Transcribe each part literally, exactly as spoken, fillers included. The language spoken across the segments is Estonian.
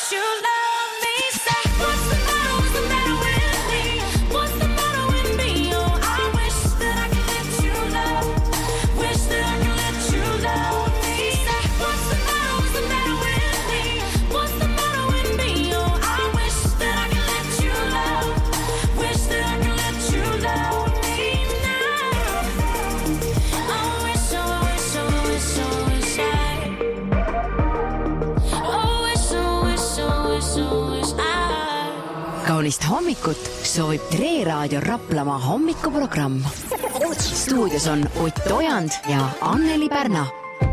Kaunist hommikut soovib Tre Raadio Raplamaa hommikuprogramm. Stuudios on Ott Ojand ja Anneli Pärna.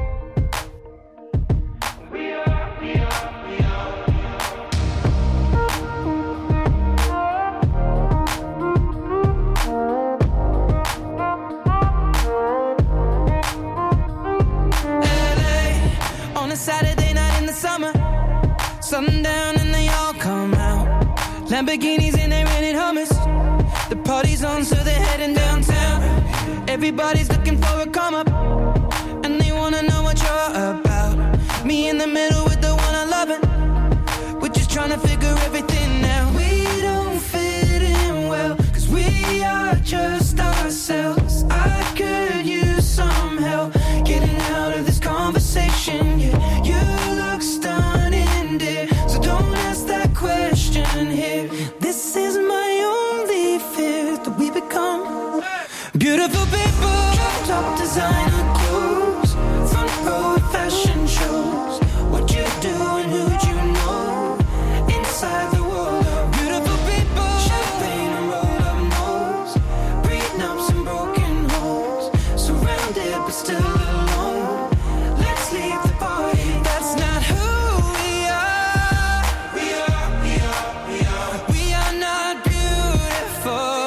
Lamborghinis and they're renting hummus. The party's on, so they're heading downtown. Everybody's looking for a come up, and they wanna know what you're about. Me in the middle with the one I love it. We're just trying to figure everything out. We don't fit in well, cause we are just ourselves. I could use some help getting out of this conversation. Yeah, you look stunning, dear, so don't ask that question here. This is my only fear, that we become beautiful people. Top designer clothes, front row fashion shows. What you do and who'd you know? Inside the world of beautiful people. Champagne and roll up nose, prenups and broken homes. Surrounded but still alone. Let's leave the party. That's not who we are. We are, we are, we are. We are not beautiful.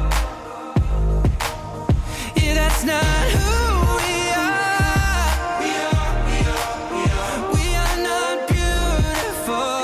Yeah, that's not who we are. We are, we are, we are. We are not beautiful.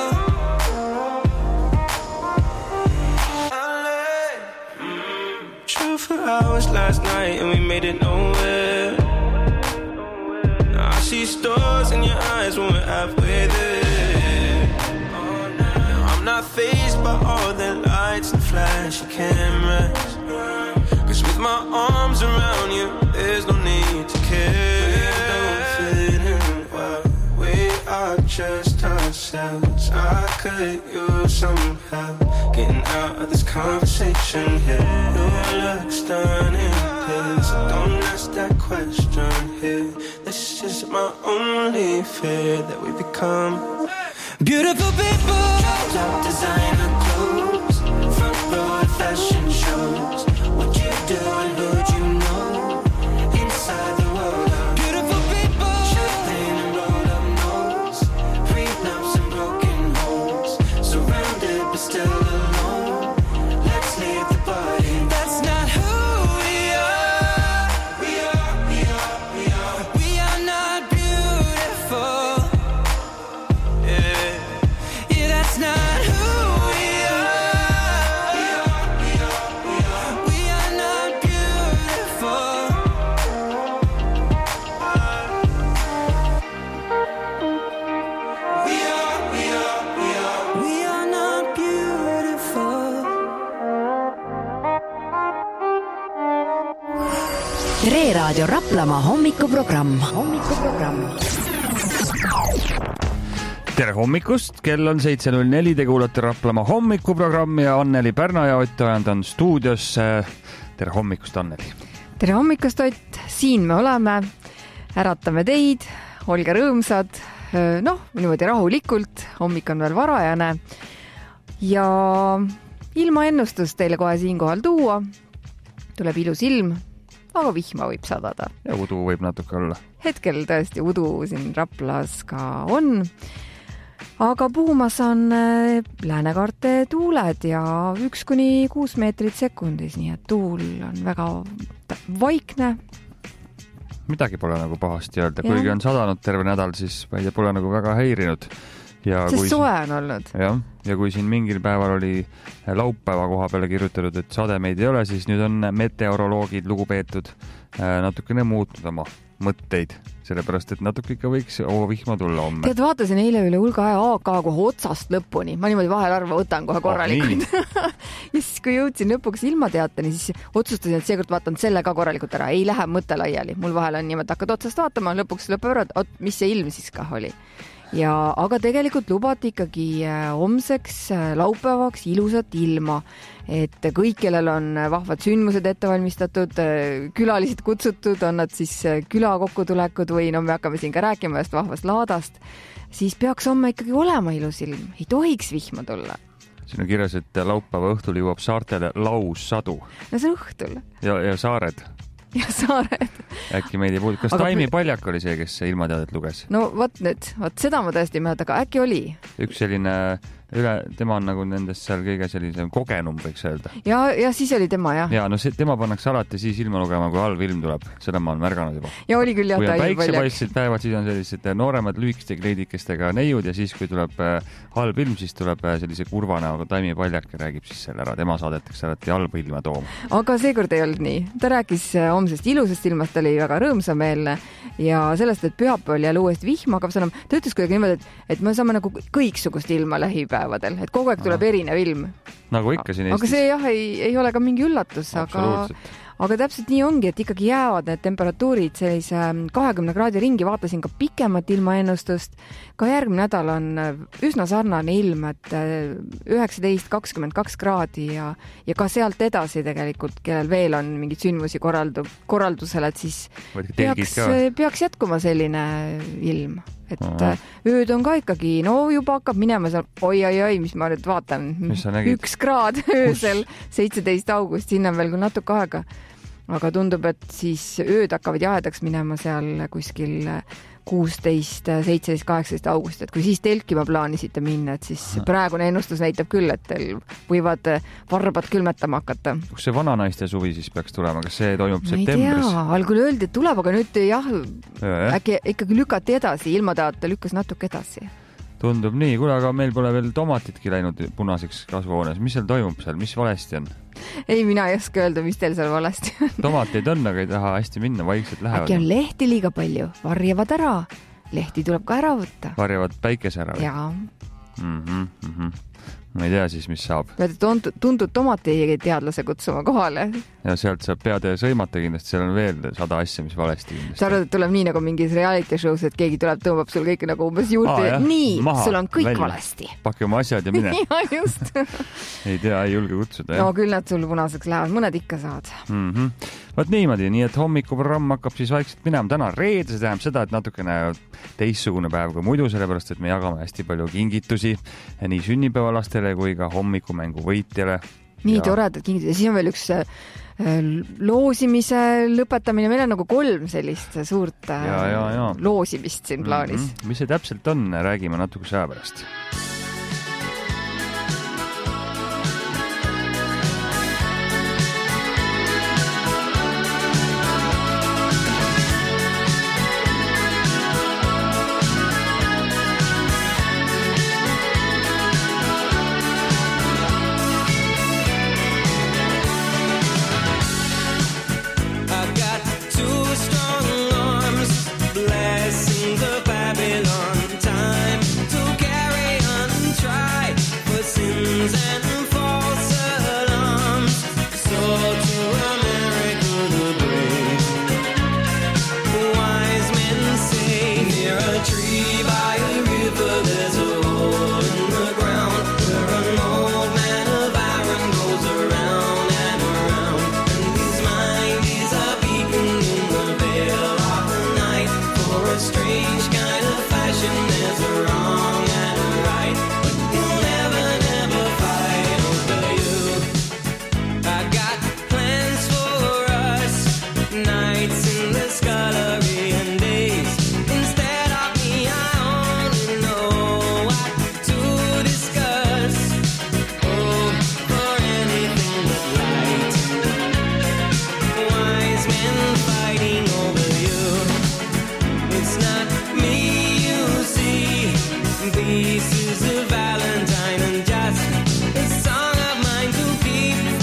True for hours last night and we made it nowhere. Now I see stars in your eyes when we're halfway there. Now I'm not fazed by all the lights and flashy cameras, cause with my arms around you there's no need to care. We don't fit in well, we are just ourselves. I could use some help getting out of this conversation here. You look stunning, please, so don't ask that question here. This is my only fear, that we become beautiful people. Top designer clothes, front row fashion shows. What you do and who'd you know? Inside the world of beautiful people. Champagne and roll up nose, prenups and broken homes. Surrounded but still alone. Let's leave the party. That's not who we are. We are, we are, we are. We are not beautiful. Yeah, yeah, that's not who we are. We are, we are, we are. We are not beautiful. We are, we are, we are. We are not beautiful. Tre Raadio Raplamaa hommikuprogramm. hommikuprogramm. Tere hommikust, kell on seitse null neli, te kuulate Raplamaa hommikuprogrammi ja Anneli Pärna ja Ott Ojand on stuudios. Tere hommikust, Anneli. Tere hommikust, Ott. Siin me oleme, äratame teid, olge rõõmsad, noh, niimoodi rahulikult, hommik on veel varajane ja ilma ennustust teile kohe siinkohal tuua. Tuleb ilus ilm, aga vihma võib sadada. Ja udu võib natuke olla. Hetkel tõesti udu siin Raplas ka on. Aga puhumas on läänekaarte tuuled ja üks kuni kuus meetrit sekundis, nii et tuul on väga vaikne. Midagi pole nagu pahasti öelda, kuigi on sadanud terve nädal, siis ma ei tea, pole nagu väga häirinud. Ja Sest kui soe on olnud. Ja, ja kui siin mingil päeval oli laupäeva koha peale kirjutatud, et sademeid ei ole, siis nüüd on meteoroloogid lugupeetud natukene muutnud oma mõtteid, sellepärast, et natuke ikka võiks oo vihma tulla homme. Tead, vaatasin eile üle hulga aja A K kohe otsast lõpuni. Ma niimoodi vahel arva võtan kohe korralikult. Oh, ja siis, kui jõudsin lõpuks ilmateateni, siis otsustasin, et seekord vaatan selle ka korralikult ära. Ei lähe mõte laiali. Mul vahel on niimoodi, hakkad otsast vaatama, lõpuks lõpeb ära, et mis see ilm siis ka oli. Ja, aga tegelikult lubati ikkagi homseks laupäevaks ilusat ilma, et kõik, kellel on vahvad sündmused ette valmistatud, külalised kutsutud, on nad siis küla kokkutulekud või no me hakkame siin ka rääkima just vahvast laadast, siis peaks homme ikkagi olema ilus ilm. Ei tohiks vihma tulla. Siin on kirjas, et laupäeva õhtul jõuab saartele laussadu. No see on õhtul. Ja, ja saared. Ja saared. Äkki meid ei puudu. Kas aga Taimi Paljak oli see, kes ilmateadet luges? No võt nüüd, võt seda ma tõesti mõelda, aga äkki oli? Üks selline üle, tema on nagu nendest seal kõige sellise kogenum, võiks öelda. Ja, ja siis oli tema, jah. Ja, no see, tema pannakse alati siis ilma lugema, kui halb ilm tuleb. Seda ma olen märganud juba. Ja oli küll jah, kui on päiksepaistsid päevad, siis on sellised nooremad lühikeste kleidikestega neiud ja siis, kui tuleb halb ilm, siis tuleb sellise kurvana, aga Taimi Paljak räägib siis selle ära. Tema saadetakse alati halb ilma tooma. Aga seekord ei olnud nii. Ta rääkis homsest ilusast ilmast, oli väga rõõmsameelne ja sellest, et pühapäeval jälle uuesti vihma hakkab sõnum. Ta ütles kuidagi niimoodi, et, et me saame nagu kõiksugust ilma lähipäevadel, et kogu aeg tuleb Aha. erinev ilm. Nagu ikka siin Eestis. Aga see jah, ei, ei ole ka mingi üllatus, aga, aga täpselt nii ongi, et ikkagi jäävad need temperatuurid sellise kahekümne kraadi ringi. Vaatasin ka pikemat ilmaennustust. Ka järgmine nädal on üsna sarnane ilm, et üheksateist kakskümmend kaks kraadi ja, ja ka sealt edasi tegelikult, kellel veel on mingid sündmusi korraldu, korraldusel, et siis peaks, peaks jätkuma selline ilm. Et Aha. ööd on ka ikkagi, no juba hakkab minema seal, oi, oi, oi, mis ma nüüd vaatan, üks kraad öösel, seitseteist august, sinna on veel küll natuke aega. Aga tundub, et siis ööd hakkavad jahedaks minema seal kuskil kuusteist, seitseteist, kaheksateist august, et kui siis telkima plaanisite minna, et siis praegune ennustus näitab küll, et teil võivad varbad külmetama hakata. Kus see vananaiste suvi siis peaks tulema? Kas see toimub septembris? Ma ei tea, algul öeldi, et tuleb, aga nüüd jah, ja, äkki ikkagi lükati edasi, ilmateate lükkas natuke edasi. Tundub nii, kuule, aga meil pole veel tomatitki läinud punaseks kasvuhoones. Mis seal toimub seal? Mis valesti on? Ei, mina ei oska öelda, mis teil seal valesti on. Tomateid on, aga ei taha hästi minna, vaikselt lähevad. Äkki on lehti liiga palju, varjavad ära. Lehti tuleb ka ära võtta. Varjavad päikese ära? Jaa. Mm-hmm, mm-hmm. Ma ei tea siis, mis saab. Pead tuntud tomati teadlase kutsuma kohale. Ja sealt saab peade sõimata kindlasti, seal on veel sada asja, mis valesti kindlasti. Sa arvad, et tuleb nii nagu mingis reality shows, et keegi tuleb, tõmbab sul kõik nagu umbes juurde. Aa, nii, maha, sul on kõik välja. Valesti. Pakke oma asjad ja mine. Ja, just. ei tea, ei julge kutsuda. No küll nad sul punaseks lähevad, mõned ikka saad. Mm-hmm. Vaat niimoodi, nii et hommikuprogramm hakkab siis vaikselt minema. Täna reede, see tähendab seda, et natukene teissugune päev kui muidu, sellepärast, et me jagame hästi palju kingitusi nii sünnipäevalastele kui ka hommikumängu võitjale. Nii ja... toredad kingitused. Siis on veel üks loosimise lõpetamine. Meil on nagu kolm sellist suurt ja, ja, ja. loosimist siin plaanis. Mm-hmm. Mis see täpselt on, räägime natuke sõja pärast.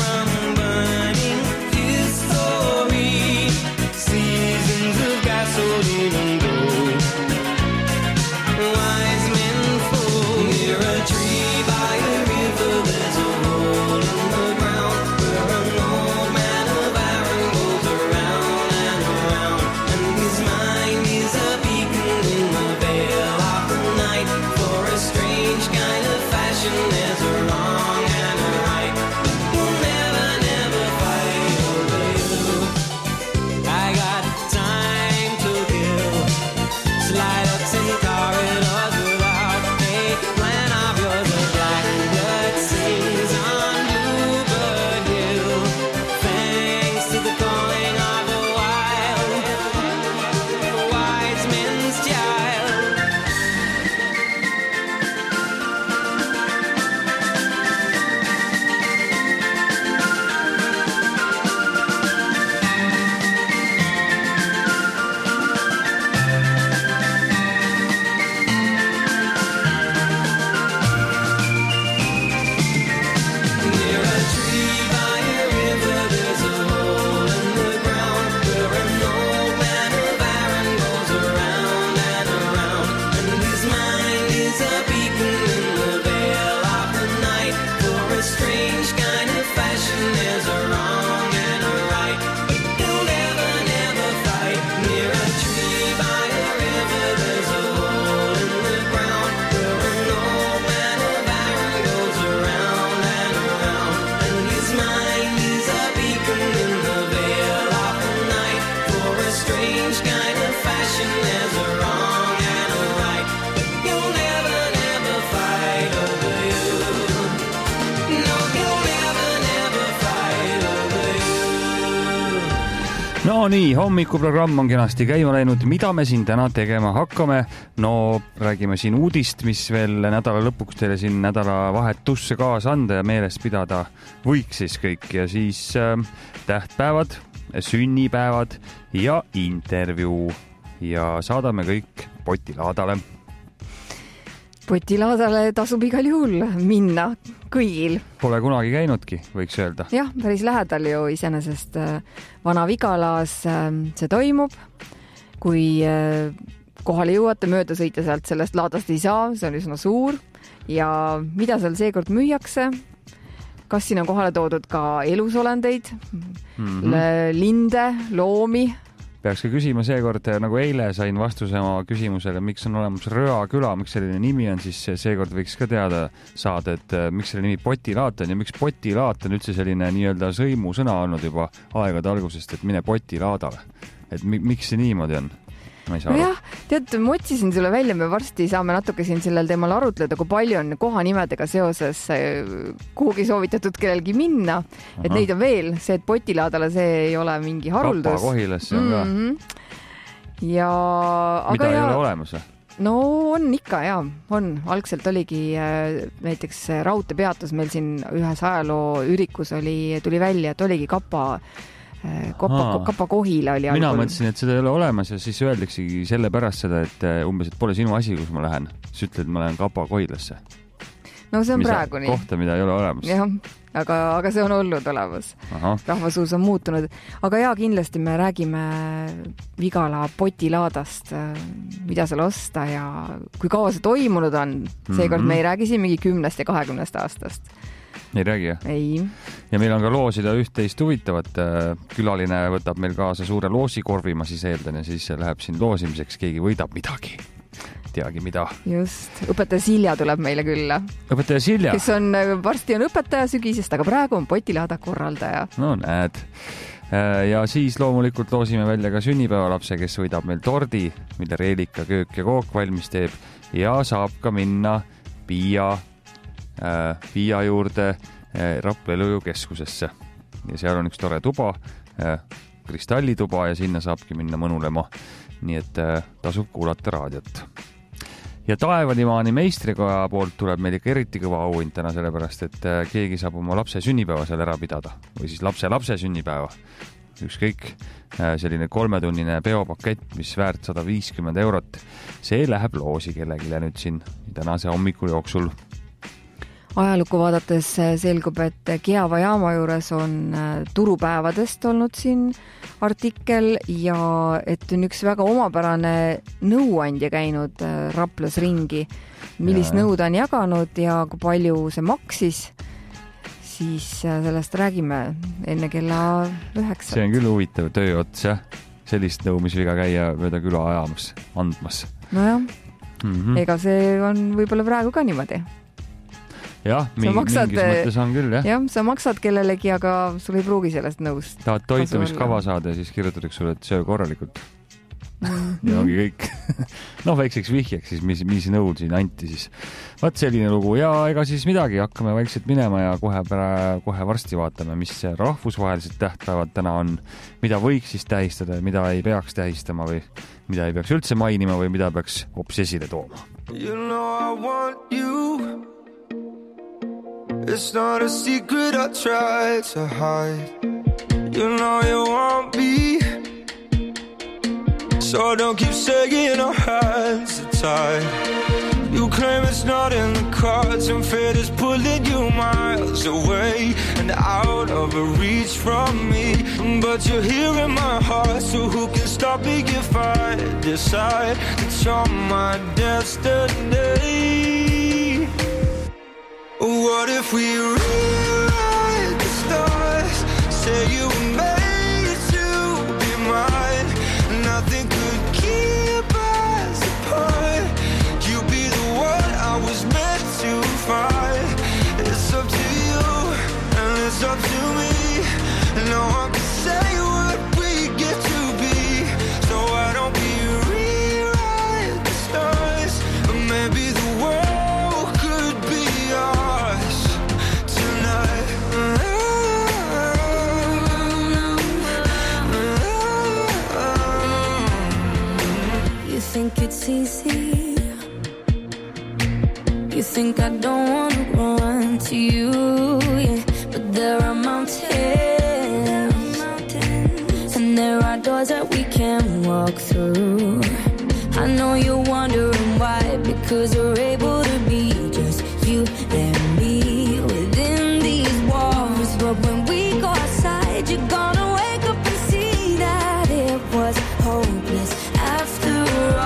So fashion, there's a wrong and a right. You'll never, never fight over you. I got time to kill. Slide ups and corridors without a plan of yours. A blackbird sings on Bluebird Hill. Thanks to the calling of the wild, the wise men's child. Near a tree by a river, there's a hole in the ground where an old man of Aaron goes around and around, and his mind is a beacon in the veil of the night. For a strange kind of fashion, there's a wrong and a right. You'll never, never fight. Near a tree by a river, there's a hole in the ground where an old man of Aaron goes around and around, and his mind is a beacon in the veil of the night. For a strange kind of fashion, there's a wrong and a right. You'll never, never fight over you. No, you'll never, never fight over you. no nii, hommikuprogramm on kenasti käima läinud. Mida me siin täna tegema hakkame? No räägime siin uudist, mis veel nädala lõpuks teile siin nädalavahetusse kaasa anda ja meeles pidada võiks siis kõik. Ja siis äh, tähtpäevad, sünnipäevad ja intervjuu. Ja saadame kõik potilaadale. Potilaadale tasub igal juhul minna kõigil. Pole kunagi käinudki, võiks öelda. Jah, päris lähedal ju iseenesest äh, Vana-Vigalas äh, see toimub. Kui äh, kohale jõuate, mööda sõita sealt sellest laadast ei saa, see on üsna suur. Ja mida seal seekord müüakse? Kas siin on kohale toodud ka elusolendeid, mm-hmm. linde, loomi? Peaks ka küsima seekord, nagu eile sain vastuse oma küsimusele, miks on olemas Röa küla, miks selline nimi on, siis seekord võiks ka teada saada, et miks selle nimi Potilaat on ja miks Potilaat on üldse selline nii-öelda sõimusõna olnud juba aegade algusest, et mine Potilaadale. Et mi- miks see niimoodi on? Ma ei saa no aru. jah, tead, ma otsisin sulle välja, me varsti saame natuke siin sellel teemal arutleda, kui palju on kohanimedega seoses kuhugi soovitatud kellelgi minna, et Aha. neid on veel, see, et Potilaadale, see ei ole mingi haruldus. Kapa Kohilasse on ka. Mm-hmm. Ja, mida aga ei ja, ole olemas? No on ikka, jaa, on. Algselt oligi näiteks raudteepeatus meil siin ühes ajaloo ürikus oli, tuli välja, et oligi Kapa Kapa, Kapa Kohila oli mina algul. mõtlesin, et seda ei ole olemas ja siis öeldeksegi selle pärast seda, et umbes, et pole sinu asi, kus ma lähen. Siis ütled, et ma lähen Kapa Kohilasse. No see on Mis praegu nii. Kohta, mida ei ole olemas. Jah, aga, aga see on olnud olemas. Aha. Rahvasuus on muutunud. Aga jaa, kindlasti me räägime Vigala Potilaadast, mida seal osta ja kui kaua see toimunud on. Seekord mm-hmm. me ei räägi siin mingi kümnest ja kahekümnest aastast. Ei räägi, jah? Ei. Ja meil on ka loosida üht-teist huvitavat. Külaline võtab meil kaasa suure loosikorvi, ma siis eeldan, ja siis läheb siin loosimiseks, keegi võidab midagi. Teagi mida. Just. Õpetaja Silja tuleb meile külla. Õpetaja Silja? Kes on, varsti on õpetaja sügisest, aga praegu on Potilaada korraldaja. No näed. Ja siis loomulikult loosime välja ka sünnipäevalapse, kes võidab meil tordi, mille Reelika köök ja kook valmis teeb ja saab ka minna Piia Piia juurde Rapla elujõukeskusesse. Ja seal on üks tore tuba, kristallituba ja sinna saabki minna mõnulema. Nii et tasub kuulata raadiot. Ja Taevanimaani meistrikoja poolt tuleb meil ikka eriti kõva auhind täna sellepärast, et keegi saab oma lapse sünnipäeva seal ära pidada või siis lapse lapse sünnipäeva. Ükskõik selline kolmetunnine peopakett, mis väärt sada viiskümmend eurot. See läheb loosi kellegile nüüd siin tänase hommikul jooksul. Ajalukku vaadates selgub, et Kiava jaama juures on turupäevadest olnud siin artikkel ja et on üks väga omapärane nõuandja käinud Raplas ringi, millist ja, nõu ta on jaganud ja kui palju see maksis, siis sellest räägime enne kella üheksa. See on küll huvitav töö ots, jah? Sellist nõu, mis viga käia mööda küla ajamas, andmas. Nojah, mm-hmm. ega see on võib-olla praegu ka niimoodi. jah, mingis maksad, mõttes on küll, jah. jah, sa maksad kellelegi, aga sul ei pruugi sellest nõust. Tahad toitumiskava saada ja siis kirjutatakse sulle, et söö korralikult. Mm-hmm. Ja ongi kõik. noh, väikseks vihjeks siis, mis, mis nõud siin anti siis. Vaat selline lugu ja ega siis midagi, hakkame vaikselt minema ja kohe, pära, kohe varsti vaatame, mis rahvusvahelised tähtpäevad täna on, mida võiks siis tähistada ja mida ei peaks tähistama või mida ei peaks üldse mainima või mida peaks hoopis esile tooma. You know I want you. It's not a secret I try to hide. You know you want me. So don't keep saying our hands are tied. You claim it's not in the cards and fate is pulling you miles away and out of reach from me. But you're here in my heart, so who can stop me if I decide that you're my destiny? What if we rewrite the stars? Say you were made to be mine. Nothing could keep us apart. You be the one I was meant to find. It's up to you and it's up to me. No one can say what we get to be. So why don't we rewrite the stars? Or maybe the world could be ours tonight. You think it's easy. You think I don't want to run to you, yeah. But there are mountains, and there are doors that we can't walk through. I know you're wondering why, because we're able to be just you and me within these walls. But when we go outside, you're gonna wake up and see that it was hopeless after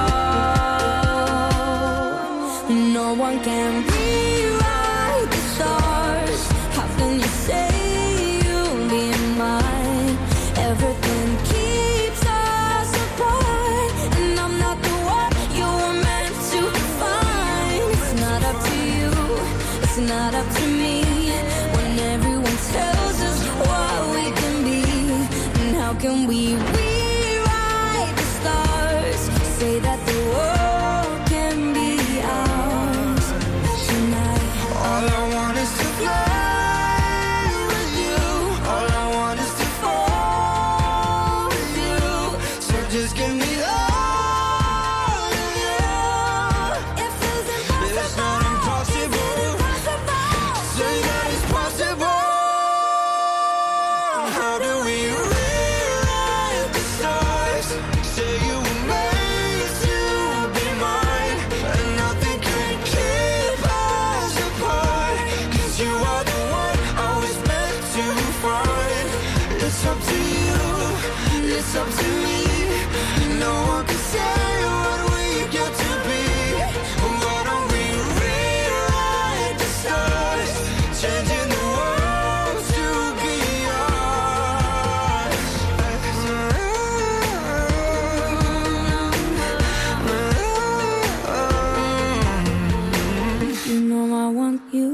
all. No one can rewrite the stars. How can you say you'll be mine? Everything keeps us apart, and I'm not the one you were meant to find. It's not up to you, it's not up to me. When everyone tells us what we can be, and how can we rewrite the stars? Say that the world can be ours tonight. All I want is to fly with you. All I want is to fall with you. So just give me all of you. It feels impossible. It's not impossible. Say that it's possible. How do we rewrite the stars? Say you were made to be mine, and nothing can keep us apart. 'Cause you are the one I was meant to find. It's up to you, it's up to me. No one can say what we get to be. Why don't we rewrite the stars? Changing the world to be ours. You know I want you.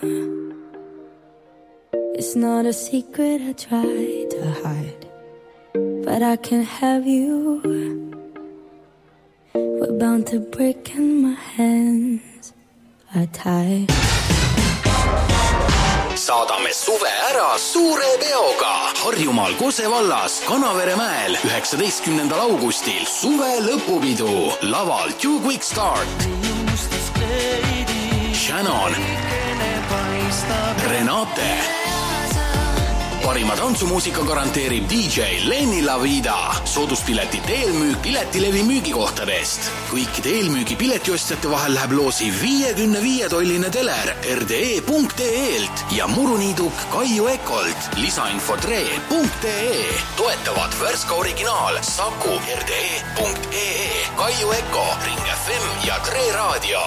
It's not a secret I try to hide, but I can have you. We're bound to break and my hands are tied. Saadame suve ära suure peoga Harjumaal Kose vallas Kanavere mäel üheksateistkümnendal augustil suve lõpupidu. Laval Two Quick Start, Shannon, Renate. Parima tantsumuusika garanteerib D J Lenny Lavida. Sooduspiletit eelmüük Piletilevi müügikohtadest. Kõikide eelmüügi piletiostjate vahel läheb loosi viiekümne viie tolline teler R D E punkt E L-t ja muruniiduk Kaiu Ekolt. Lisainfo tre punkt E E. Toetavad Värska originaal, Saku, R D E punkt E E, Kaiu Eko, Ring F M ja Tre Raadio.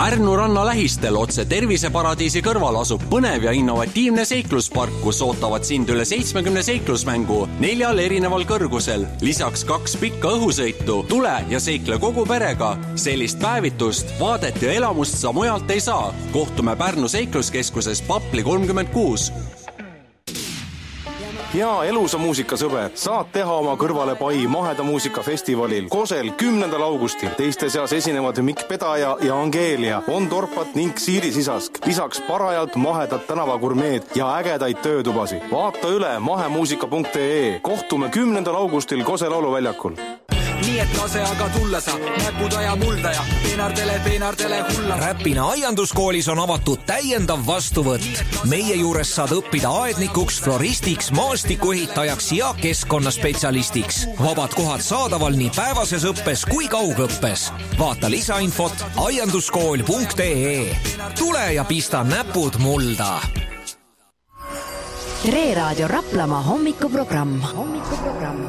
Pärnu ranna lähistel otse Terviseparadiisi kõrval asub põnev ja innovatiivne seikluspark, kus ootavad sind üle seitsmekümne seiklusmängu neljal erineval kõrgusel. Lisaks kaks pikka õhusõitu. Tule ja seikle kogu perega. Sellist päevitust, vaadet ja elamust sa mujalt ei saa. Kohtume Pärnu seikluskeskuses Papli kolmkümmend kuus. Ja elusa muusikasõber, saad teha oma kõrvale Pai maheda muusikafestivalil Kosel kümnendal augustil. Teiste seas esinevad Mikk Pedaja ja Angeelia, On Torpat ning Siiri Sisask. Lisaks parajalt mahedad tänavagurmeed ja ägedaid töötubasi. Vaata üle mahemuusika punkt ee. Kohtume kümnendal augustil Kose lauluväljakul. Nii et lase aga tulla sa, näpud aja mulda ja peenardele, peenardele hulla. Räpina aianduskoolis on avatud täiendav vastuvõtt. Meie juures saad õppida aednikuks, floristiks, maastikuehitajaks ja keskkonnaspetsialistiks. Vabad kohad saadaval nii päevases õppes kui kaugõppes. Vaata lisainfot aianduskool punkt ee. Tule ja pista näpud mulda. Tre Raadio Raplamaa hommikuprogramm. Hommikuprogramm.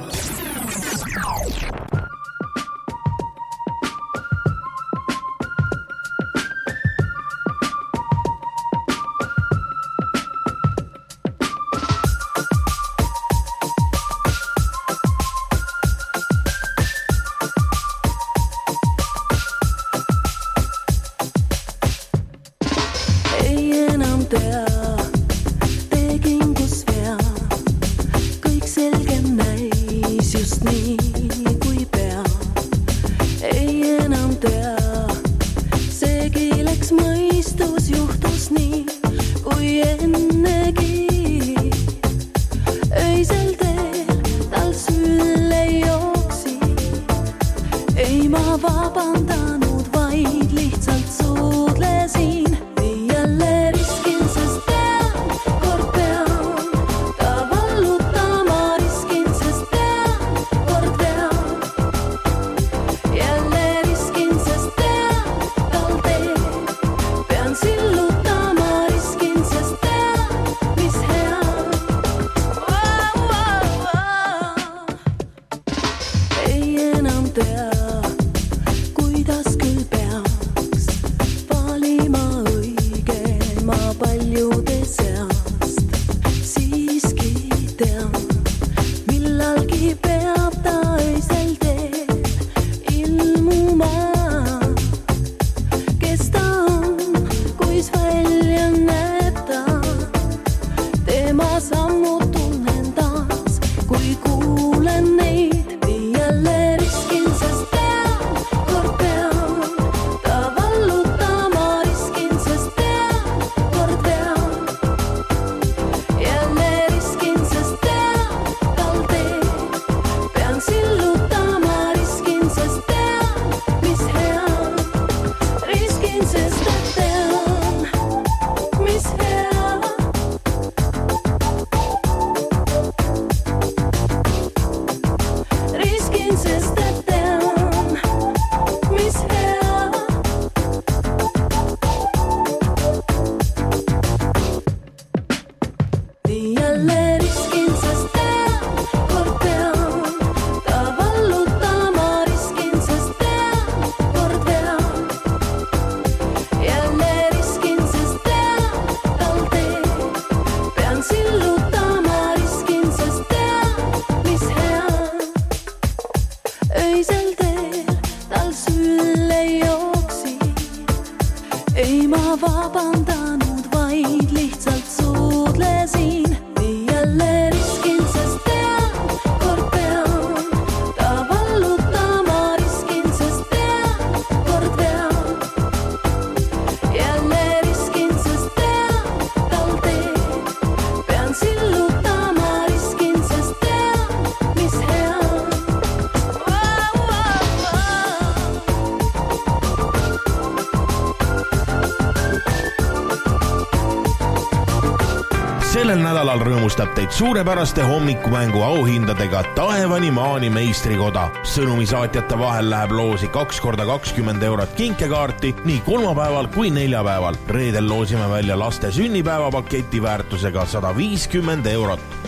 Sellel nädalal rõõmustab teid suurepäraste hommikumängu auhindadega Taevani maani meistrikoda. Sõnumisaatjate vahel läheb loosi kaks korda kakskümmend eurot kinkekaarti nii kolmapäeval kui neljapäeval. Reedel loosime välja laste sünnipäevapaketi väärtusega sada viiskümmend eurot.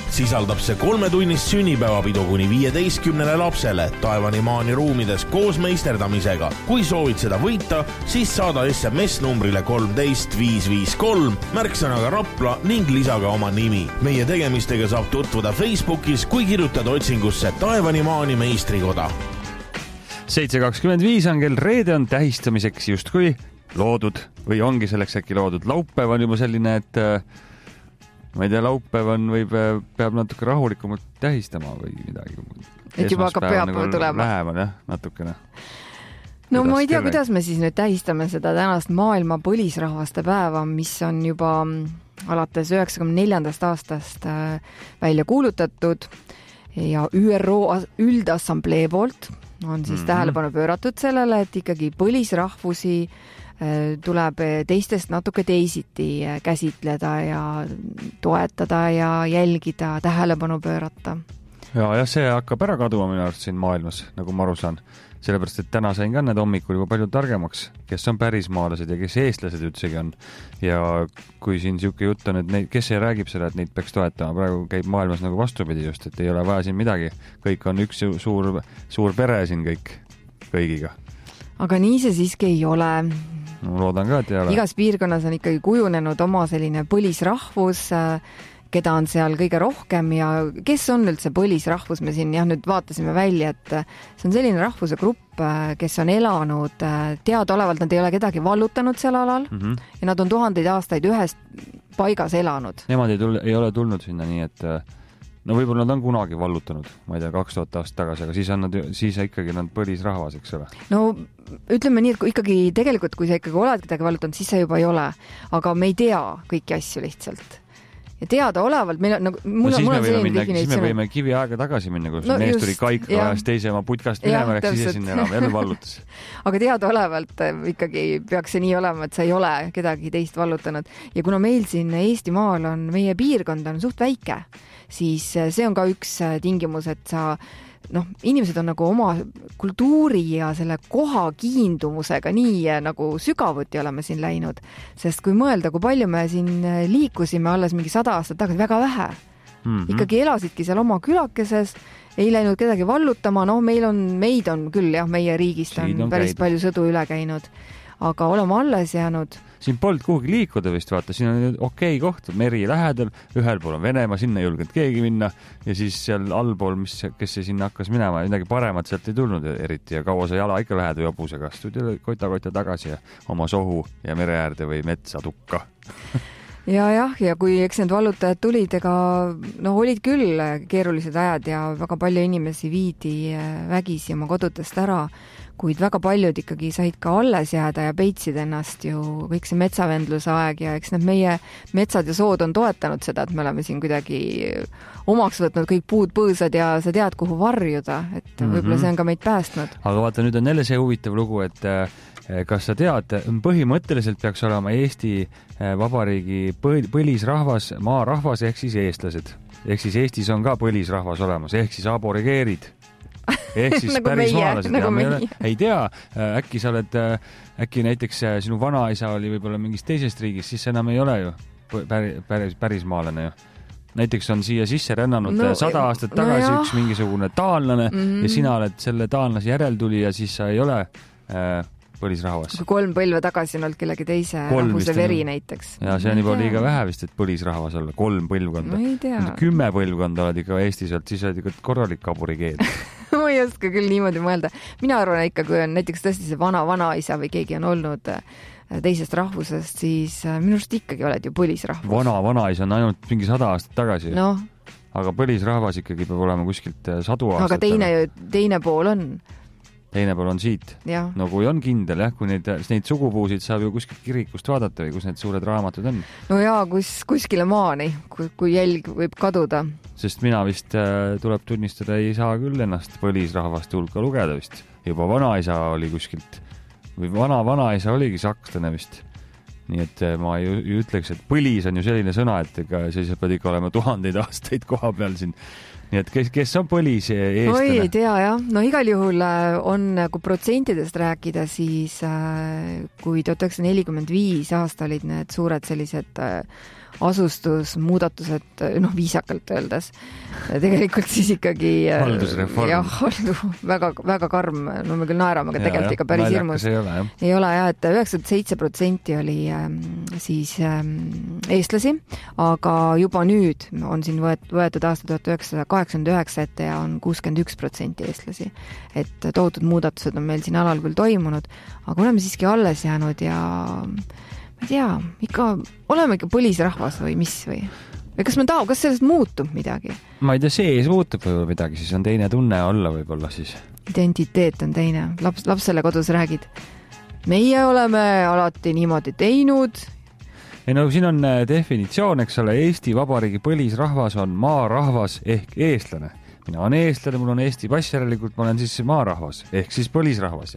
sisaldab see kolmetunnist sünnipäevapidu kuni viieteistkümnele lapsele Taevanimaani ruumides koos meisterdamisega. Kui soovid seda võita, siis saada S M S numbrile kolmteist viis viis kolm märksõnaga Rapla ning lisaga oma nimi. Meie tegemistega saab tutvuda Facebookis, kui kirjutad otsingusse Taevanimaani meistrikoda. seitse kakskümmend viis on kell, reede on tähistamiseks justkui loodud või ongi selleks äkki loodud. Laupäev on juba selline, et ma ei tea, laupäev on, võib, peab natuke rahulikumalt tähistama või midagi. Et juba hakkab pühapäev tulema. Lähemal, jah, natukene. No kuidas ma ei tea, kellegi? Kuidas me siis nüüd tähistame seda tänast maailma põlisrahvaste päeva, mis on juba alates üheksakümne neljandast aastast välja kuulutatud ja Ü R O üldassamblee poolt on siis mm-hmm. tähelepanu pööratud sellele, et ikkagi põlisrahvusi tuleb teistest natuke teisiti käsitleda ja toetada ja jälgida, tähelepanu pöörata. Ja, ja see hakkab ära kaduma minu arust siin maailmas, nagu ma aru saan. Sellepärast, et täna sain ka need hommikul juba palju targemaks, kes on pärismaalased ja kes eestlased üldsegi on. Ja kui siin siuke jutt on, et neid, kes ei räägib seda, et neid peaks toetama, praegu käib maailmas nagu vastupidi just, et ei ole vaja siin midagi. Kõik on üks suur, suur pere siin kõik, kõigiga. Aga nii see siiski ei ole. No, loodan ka, et ei ole. Igas piirkonnas on ikkagi kujunenud oma selline põlisrahvus, keda on seal kõige rohkem ja kes on üldse põlisrahvus? Me siin jah, nüüd vaatasime välja, et see on selline rahvuse grupp, kes on elanud teadaolevalt, nad ei ole kedagi vallutanud seal alal mm-hmm. ja nad on tuhandeid aastaid ühes paigas elanud. Nemad ei, tule, ei ole tulnud sinna nii, et no võib-olla nad on kunagi vallutanud, ma ei tea, kaks tuhat aastat tagasi, aga siis on nad, siis ikkagi nad põlisrahvas, eks ole. No ütleme nii, et kui ikkagi tegelikult, kui sa ikkagi oled kedagi vallutanud, siis sa juba ei ole, aga me ei tea kõiki asju lihtsalt. Ja teada olevalt, meil on, nagu, mul no, on, mul on selline definitsioon. Siis me võime kivi aega tagasi minna, kus no, mees tuli kaik ajas teise oma putkast minema, läks ise sinna enam, jälle vallutas. Aga teada olevalt ikkagi peaks see nii olema, et sa ei ole kedagi teist vallutanud. Ja kuna meil siin Eestimaal on, meie piirkond on suht väike, siis see on ka üks tingimus, et sa noh, inimesed on nagu oma kultuuri ja selle koha kiindumusega nii nagu sügavuti oleme siin läinud, sest kui mõelda, kui palju me siin liikusime alles mingi sada aastat tagasi, väga vähe. Mm-hmm. Ikkagi elasidki seal oma külakeses, ei läinud kedagi vallutama, no meil on, meid on küll jah, meie riigist on, on päris käid. Palju sõdu üle käinud, aga oleme alles jäänud. Siin polnud kuhugi liikuda vist, vaata, siin on okei koht, meri lähedal, ühel pool on Venemaa, sinna ei julgenud keegi minna ja siis seal allpool, mis, kes see sinna hakkas minema, midagi paremat sealt ei tulnud eriti ja kaua sa jala ikka lähed või hobusega, astud kota-kota tagasi ja oma sohu ja mere äärde või metsa tukka. ja jah, ja kui eks need vallutajad tulid, ega no olid küll keerulised ajad ja väga palju inimesi viidi vägisi oma kodudest ära, kuid väga paljud ikkagi said ka alles jääda ja peitsid ennast ju kõik see metsavendluse aeg ja eks need meie metsad ja sood on toetanud seda, et me oleme siin kuidagi omaks võtnud kõik puud, põõsad ja sa tead, kuhu varjuda, et mm-hmm. võib-olla see on ka meid päästnud. Aga vaata, nüüd on jälle see huvitav lugu, et kas sa tead, põhimõtteliselt peaks olema Eesti Vabariigi põlisrahvas, maarahvas ehk siis eestlased. Ehk siis Eestis on ka põlisrahvas olemas, ehk siis aborigeerid. Ehk siis nagu päris meie, maalased. Nagu ja ei, ei tea, äkki sa oled, äkki näiteks sinu vanaisa oli võib-olla mingist teisest riigist, siis enam ei ole ju päris, päris, päris maalane ju. Näiteks on siia sisse rännanud no, sada aastat tagasi no üks mingisugune taanlane mm-hmm. ja sina oled selle taanlase järeltuli ja siis sa ei ole äh, põlisrahvas. Kui kolm põlve tagasi on olnud kellegi teise kolm rahvuse veri näiteks. Ja see on juba liiga vähe vist, et põlisrahvas olla. Kolm põlvkonda. No ei tea. Kümme põlvkonda oled ikka Eestis olnud, siis oled ikka korralik aborigeed. ma ei oska küll niimoodi mõelda. Mina arvan ikka, kui on näiteks tõesti see vana-vanaisa või keegi on olnud teisest rahvusest, siis minu arust ikkagi oled ju põlisrahvus. Vana-vanaisa on ainult mingi sada aastat tagasi. No. Aga põlisrahvas ikkagi peab olema kuskilt sadu aastat. Aga teine, teine pool on. Teine pool on siit. Ja. No kui on kindel, jah, kui neid, neid sugupuusid saab ju kuskilt kirikust vaadata või kus need suured raamatud on. No jaa, kus, kuskile maani, kui, kui jälg võib kaduda. Sest mina vist äh, tuleb tunnistada, ei saa küll ennast põlisrahvaste hulka lugeda vist. Juba vanaisa oli kuskilt või vana-vanaisa oligi sakslane vist. Nii et äh, ma ei, ei ütleks, et põlis on ju selline sõna, et ega siis pead ikka olema tuhandeid aastaid koha peal siin. Nii et kes, kes on põlis eestlane? Oi, ei tea, jah. No igal juhul on, kui protsentidest rääkida, siis kui tuhat üheksasada nelikümmend viis aasta olid need suured sellised asustus, muudatused, noh, viisakalt öeldes. Tegelikult siis ikkagi haldusreform. Jah, väga, väga karm, no me küll naerame, aga tegelikult ikka päris hirmus. Ei ole, ei ole jah, et üheksakümmend seitse protsenti oli ähm, siis ähm, eestlasi, aga juba nüüd on siin võet, võetud aasta tuhat üheksasada kaheksakümmend üheksa ette ja on kuuskümmend üks protsenti eestlasi. Et tohutud muudatused on meil siin alal küll toimunud, aga oleme siiski alles jäänud ja ma ei tea, ikka oleme ikka põlisrahvas või mis või? Või kas me tahame, kas sellest muutub midagi? Ma ei tea, sees muutub või midagi, siis on teine tunne olla võib-olla siis. Identiteet on teine. Laps, lapsele kodus räägid. Meie oleme alati niimoodi teinud. Ei no siin on definitsioon, eks ole, Eesti Vabariigi põlisrahvas on maarahvas ehk eestlane. Mina on eestlane, mul on Eesti pass, järelikult ma olen siis maarahvas ehk siis põlisrahvas.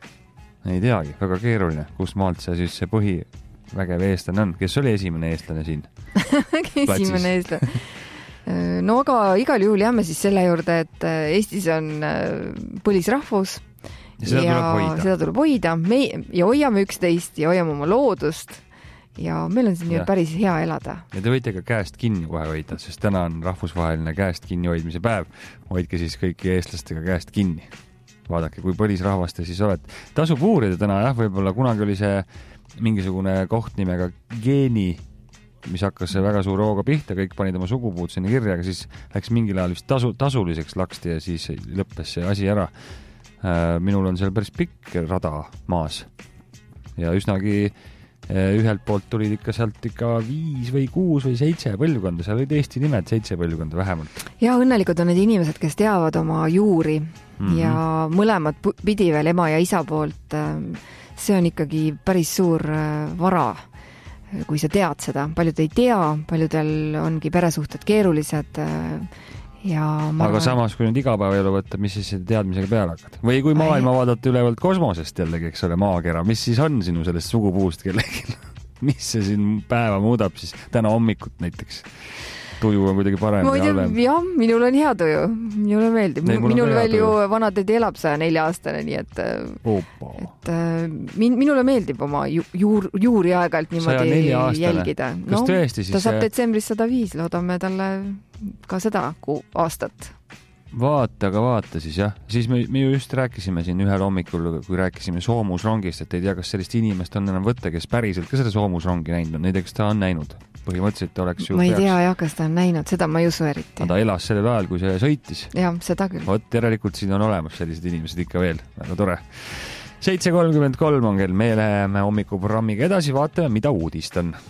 Ei teagi, väga keeruline, kus maalt see siis see põhi vägev eestlane on. Kes oli esimene eestlane siin? esimene eestlane. No aga igal juhul jääme siis selle juurde, et Eestis on põlisrahvus ja seda ja tuleb hoida. Seda tuleb hoida. Me, ja hoiame üksteist ja hoiame oma loodust ja meil on siin ju päris hea elada. Ja te võite ka käest kinni kohe hoida, sest täna on rahvusvaheline käest kinni hoidmise päev. Hoidke siis kõiki eestlastega käest kinni. Vaadake, kui põlisrahvas te siis oled. Tasub uurida täna, jah, võib-olla kunagi oli see mingisugune koht nimega Geeni, mis hakkas väga suure hooga pihta, kõik panid oma sugupuud sinna kirja, aga siis läks mingil ajal vist tasu, tasuliseks laksti ja siis lõppes see asi ära. Minul on seal päris pikk rada maas ja üsnagi ühelt poolt tulid ikka sealt ikka viis või kuus või seitse põlvkonda, seal olid Eesti nimed, seitse põlvkonda vähemalt. Ja õnnelikud on need inimesed, kes teavad oma juuri mm-hmm. ja mõlemad pidi veel ema ja isa poolt. See on ikkagi päris suur vara, kui sa tead seda. Paljud ei tea, paljudel ongi peresuhted keerulised. Ja aga arvan... samas, kui nüüd igapäevaelu võtta, mis siis teadmisega peale hakkad? Või kui maailma vaadata ülevalt kosmosest jällegi, eks ole, maakera, mis siis on sinu sellest sugupuust kellegi? Mis see siin päeva muudab siis täna hommikut näiteks? Tuju on kuidagi parem ja halvem. Jah, minul on hea tuju. Minule meeldib. Ei, minul veel ju vanad elab saja nelja aastane, nii et, et min, minule meeldib oma juur, juuri aegalt niimoodi jälgida. No, tõesti, siis ta saab detsembris sada viis, loodame talle ka seda aastat. Vaata, aga vaata siis jah. Siis me, me ju just rääkisime siin ühel hommikul, kui rääkisime soomusrongist, et ei tea, kas sellist inimest on enam võtta, kes päriselt ka seda soomusrongi näinud on. Neid, kes ta on näinud. Põhimõtteliselt oleks ju ma ei peaks... tea jah, kas ta on näinud, seda ma ei usu eriti. Ta elas sellel ajal, kui see sõitis. Jah, seda küll. Vot järelikult siin on olemas sellised inimesed ikka veel. Väga tore. seitse kolmkümmend kolm on kell. Me läheme hommikuprogrammiga edasi, vaatame, mida uudist on.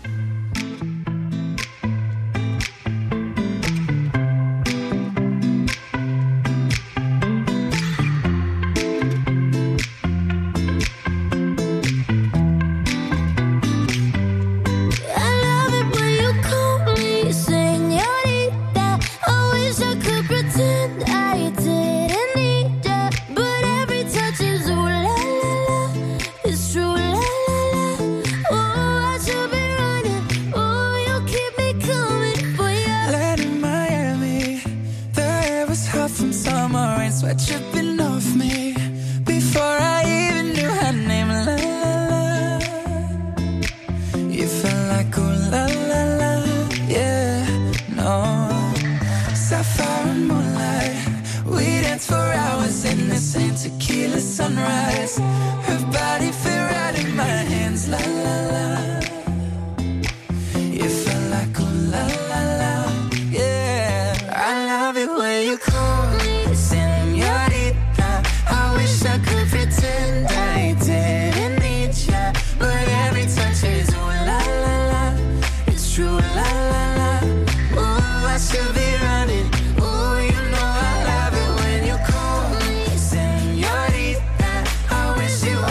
You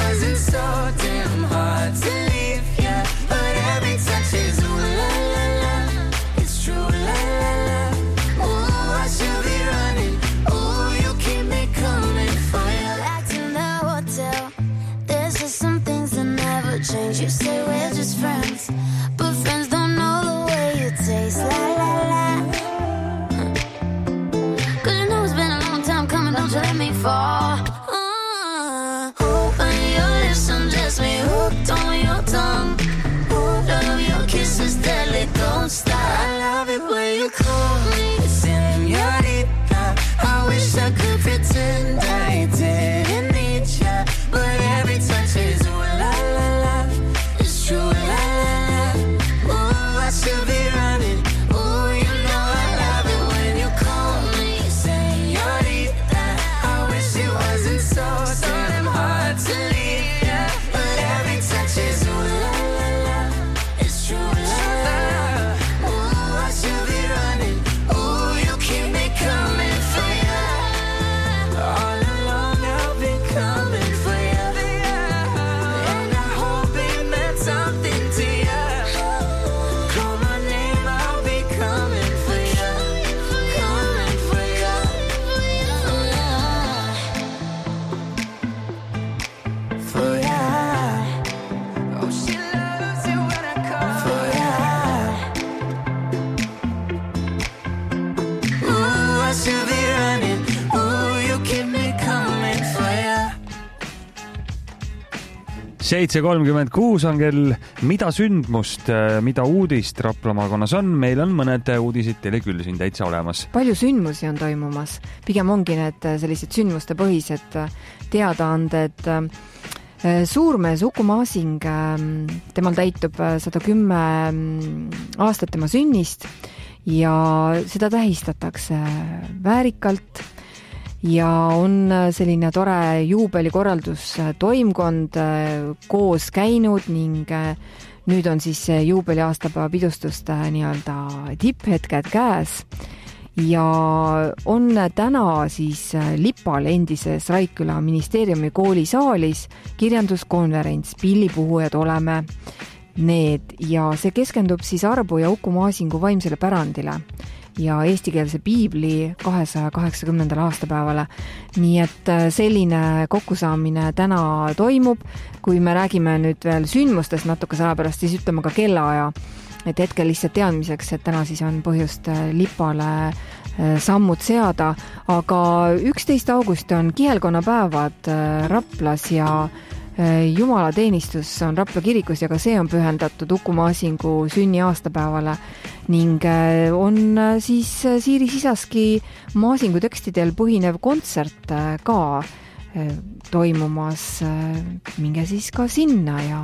seitse kolmkümmend kuus on kell. Mida sündmust, mida uudist Rapla maakonnas on? Meil on mõned uudised teile küll siin täitsa olemas. Palju sündmusi on toimumas. Pigem ongi need sellised sündmuste põhised teadaanded. Suurmees Uku Masing, temal täitub sada kümme aastat tema sünnist ja seda tähistatakse väärikalt. Ja on selline tore juubelikorraldus toimkond koos käinud ning nüüd on siis juubeli aastapäeva pidustuste nii-öelda tipphetked käes ja on täna siis Lipal endises Raikküla ministeeriumi koolisaalis kirjanduskonverents Pillipuhujad oleme need ja see keskendub siis Arbu ja Uku Masingu vaimsele pärandile ja eestikeelse piibli kahesaja kaheksakümnendale aastapäevale. Nii et selline kokkusaamine täna toimub. Kui me räägime nüüd veel sündmustest natuke selle pärast, siis ütleme ka kellaaja. Et hetkel lihtsalt teadmiseks, et täna siis on põhjust Lipale sammud seada. Aga üksteist august on kihelkonnapäevad Raplas ja Jumalateenistus on Rapla kirikus ja ka see on pühendatud Uku Masingu sünni aastapäevale ning on siis Siiri Sisaski Masingu tekstidel põhinev kontsert ka toimumas. Minge siis ka sinna ja,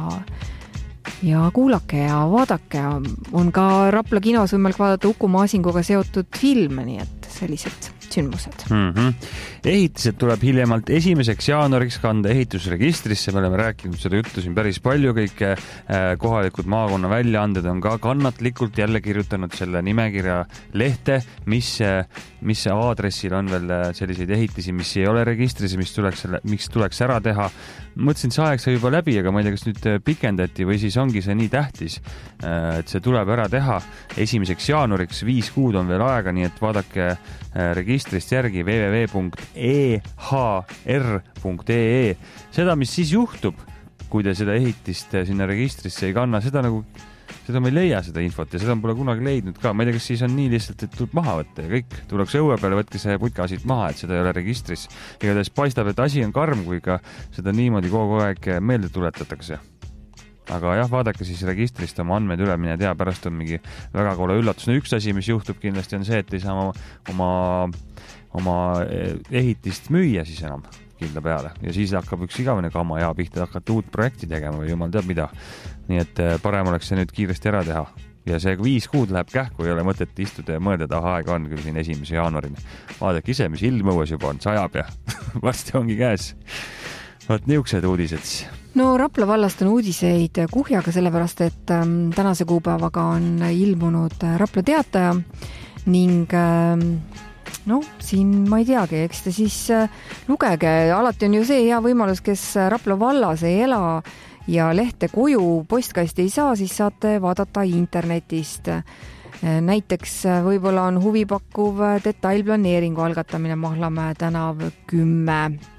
ja kuulake ja vaadake. On ka Rapla kinos võimalik vaadata Uku Masinguga seotud filme, nii et sellised sündmused. Mm-hmm. Ehitised tuleb hiljemalt esimeseks jaanuariks kanda ehitusregistrisse. Me oleme rääkinud seda juttu siin päris palju. Kõik kohalikud maakonna väljaanded on ka kannatlikult jälle kirjutanud selle nimekirja lehte, mis, mis aadressil on veel selliseid ehitisi, mis ei ole registris, mis tuleks, miks tuleks ära teha. Mõtlesin, see aeg sai juba läbi, aga ma ei tea, kas nüüd pikendati või siis ongi see nii tähtis, et see tuleb ära teha esimeseks jaanuariks. Viis kuud on veel aega, nii et vaadake registrist järgi w w w punkt e h r punkt e e. Seda, mis siis juhtub, kui te seda ehitist sinna registrisse ei kanna, seda nagu seda ma ei leia seda infot ja seda pole kunagi leidnud ka. Ma ei tea, kas siis on nii lihtsalt, et tuleb maha võtta ja kõik. Tuleks õue peale, võtke see putka siit maha, et seda ei ole registris. Igatahes paistab, et asi on karm, kui ka seda niimoodi kogu aeg meelde tuletatakse. Aga jah, vaadake siis registrist oma andmed üle, mine tea, pärast on mingi väga koole üllatus. No üks asi, mis juhtub kindlasti on see, et ei saa oma, oma, oma ehitist müüa siis enam kindla peale. Ja siis hakkab üks igavene kama ja pihta hakata uut projekti tegema või jumal teab mida. Nii et parem oleks see nüüd kiiresti ära teha. Ja see viis kuud läheb kähku, ei ole mõtet istuda ja mõelda, et aha, aega on küll siin esimese jaanuarini. Vaadake ise, mis ilm õues juba on, sajab ja varsti ongi käes. Vaat niuksed uudised. No Rapla vallast on uudiseid kuhjaga, sellepärast, et ähm, tänase kuupäevaga on ilmunud Rapla teataja ning ähm, no siin ma ei teagi, eks te siis äh, lugege. Alati on ju see hea võimalus, kes Rapla vallas ei ela ja lehte koju postkasti ei saa, siis saate vaadata internetist. Näiteks võib-olla on huvipakkuv detailplaneeringu algatamine Mahlamäe tänav kümme.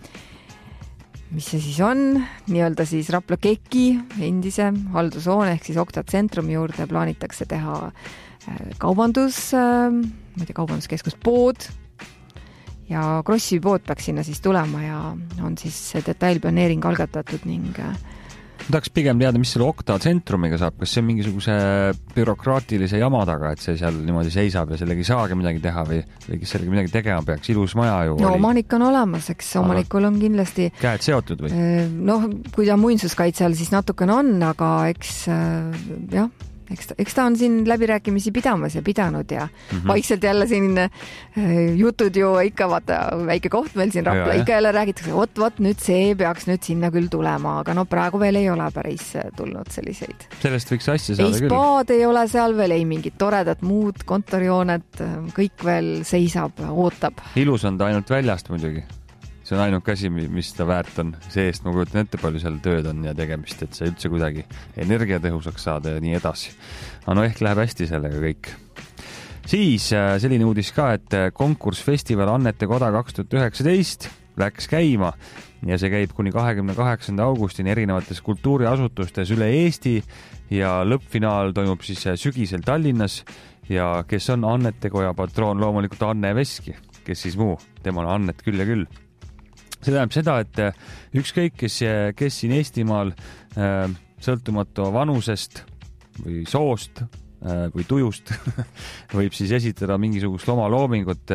Mis see siis on? Nii-öelda siis Rapla Keki endise haldushoone ehk siis Okta tsentrumi juurde plaanitakse teha kaubandus, ma ei tea, kaubanduskeskus pood ja Krossi pood peaks sinna siis tulema ja on siis detailplaneering algatatud ning tahaks pigem teada, mis selle Okta tsentrumiga saab, kas see on mingisuguse bürokraatilise jama taga, et see seal niimoodi seisab ja sellegi saagi midagi teha või, või kes sellega midagi tegema peaks, ilus maja ju no oli. Omanik on olemas, eks omanikul on kindlasti käed seotud või? Noh, kui ta muinsuskaitse all, siis natukene on, aga eks jah, Eks ta, eks ta on siin läbirääkimisi pidamas ja pidanud ja mm-hmm. vaikselt jälle siin jutud ju ikka vaata väike koht meil siin Rapla, ikka jälle räägitakse, vot, vot nüüd see peaks nüüd sinna küll tulema, aga no praegu veel ei ole päris tulnud selliseid. Sellest võiks asja saada ei küll. Ei spaad ei ole seal veel, ei mingid toredad muud kontorjooned, kõik veel seisab, ootab. Ilus on ta ainult väljast muidugi. See on ainult käsi, mis ta väärt on. See-eest ma kujutan ette, palju seal tööd on ja tegemist, et see üldse kuidagi energiatõhusaks saada ja nii edasi. Aga no ehk läheb hästi sellega kõik. Siis selline uudis ka, et konkurss Festival Annete Koda kaks tuhat üheksateist läks käima ja see käib kuni kahekümne kaheksanda augustini erinevates kultuuriasutustes üle Eesti ja lõppfinaal toimub siis sügisel Tallinnas ja kes on Annete Koja patroon, loomulikult Anne Veski, kes siis muu, temal on Annet küll ja küll. see tähendab seda, et ükskõik, kes, kes siin Eestimaal sõltumatu vanusest või soost või tujust võib siis esitada mingisugust oma loomingut,